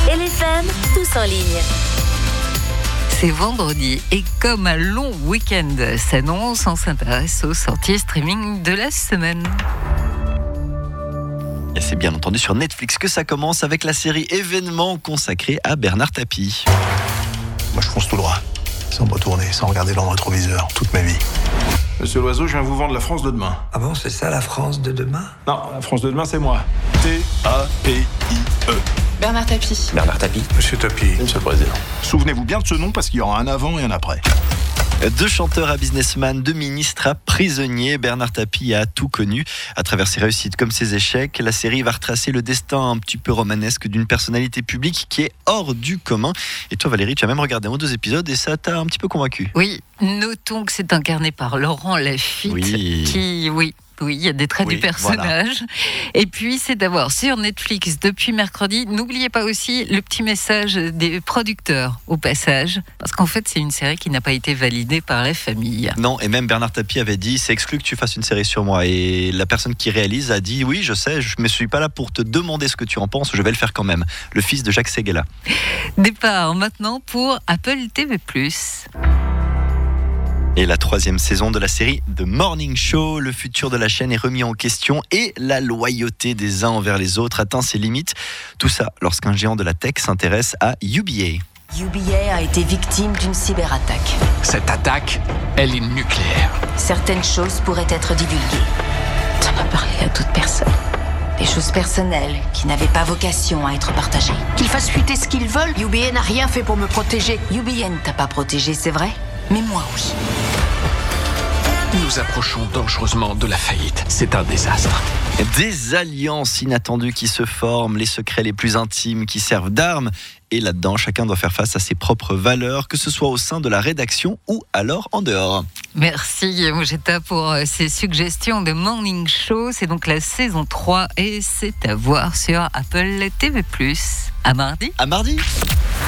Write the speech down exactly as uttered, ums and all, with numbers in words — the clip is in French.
L F M, tous en ligne. C'est vendredi et comme un long week-end s'annonce, on s'intéresse aux sorties streaming de la semaine. Et c'est bien entendu sur Netflix que ça commence avec la série Événement consacrée à Bernard Tapie. Moi je fonce tout droit, sans me retourner, sans regarder dans le rétroviseur, toute ma vie. Monsieur Loiseau, je viens vous vendre la France de demain. Ah bon, c'est ça la France de demain? Non, la France de demain, c'est moi. T A P I E. Bernard Tapie. Bernard Tapie. Monsieur Tapie. Monsieur le Président. Souvenez-vous bien de ce nom parce qu'il y aura un avant et un après. De chanteur à businessman, de ministre à prisonnier, Bernard Tapie a tout connu. À travers ses réussites comme ses échecs, la série va retracer le destin un petit peu romanesque d'une personnalité publique qui est hors du commun. Et toi Valérie, tu as même regardé un ou deux épisodes et ça t'a un petit peu convaincu. Oui, notons que c'est incarné par Laurent Lafitte, Oui. qui, oui, oui, il y a des traits Oui, du personnage. Voilà. Et puis, c'est d'avoir sur Netflix depuis mercredi. N'oubliez pas aussi le petit message des producteurs au passage, parce qu'en fait, c'est une série qui n'a pas été validée par la famille. Non, et même Bernard Tapie avait dit, c'est exclu que tu fasses une série sur moi. Et la personne qui réalise a dit, oui, je sais, je ne suis pas là pour te demander ce que tu en penses, je vais le faire quand même. Le fils de Jacques Séguéla. Départ maintenant pour Apple T V plus. Et la troisième saison de la série The Morning Show, le futur de la chaîne est remis en question et la loyauté des uns envers les autres atteint ses limites. Tout ça lorsqu'un géant de la tech s'intéresse à U B A. U B A a été victime d'une cyberattaque. Cette attaque, elle est nucléaire. Certaines choses pourraient être divulguées. T'en as parlé à toute personne. Des choses personnelles qui n'avaient pas vocation à être partagées. Qu'ils fassent fuiter ce qu'ils veulent, U B A n'a rien fait pour me protéger. U B A ne t'a pas protégé, c'est vrai, mais moi oui. Nous approchons dangereusement de la faillite. C'est un désastre. Des alliances inattendues qui se forment, les secrets les plus intimes qui servent d'armes. Et là-dedans, chacun doit faire face à ses propres valeurs, que ce soit au sein de la rédaction ou alors en dehors. Merci Moujeta pour ces suggestions de Morning Show. C'est donc la saison trois et c'est à voir sur Apple T V plus. À mardi. À mardi.